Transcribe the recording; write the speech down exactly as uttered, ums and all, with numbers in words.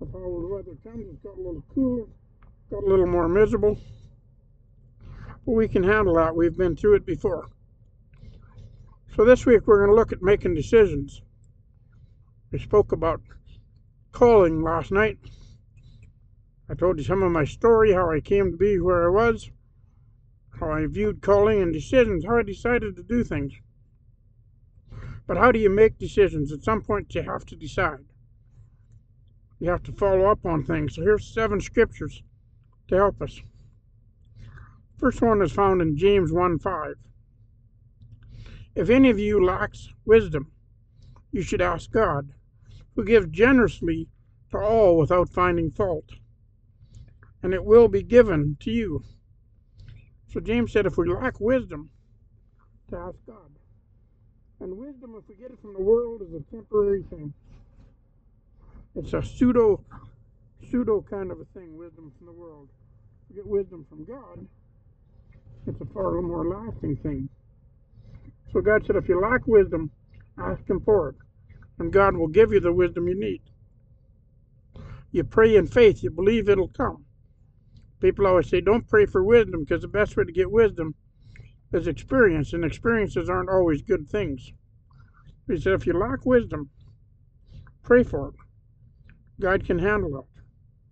how the weather comes. It's got a little cooler, got a little more miserable. But we can handle that. We've been through it before. So this week we're going to look at making decisions. We spoke about calling last night. I told you some of my story, how I came to be where I was, how I viewed calling and decisions, how I decided to do things. But how do you make decisions? At some point you have to decide. You have to follow up on things. So here's seven scriptures to help us. First one is found in James one five. If any of you lacks wisdom, you should ask God, who gives generously to all without finding fault, and it will be given to you. So James said if we lack wisdom, to ask God. And wisdom, if we get it from the world, is a temporary thing. It's a pseudo, pseudo kind of a thing, wisdom from the world. If we get wisdom from God, it's a far more lasting thing. So God said if you lack wisdom, ask Him for it. And God will give you the wisdom you need. You pray in faith, you believe it'll come. People always say don't pray for wisdom, because the best way to get wisdom is experience, and experiences aren't always good things. He said if you lack wisdom, pray for it. God can handle it.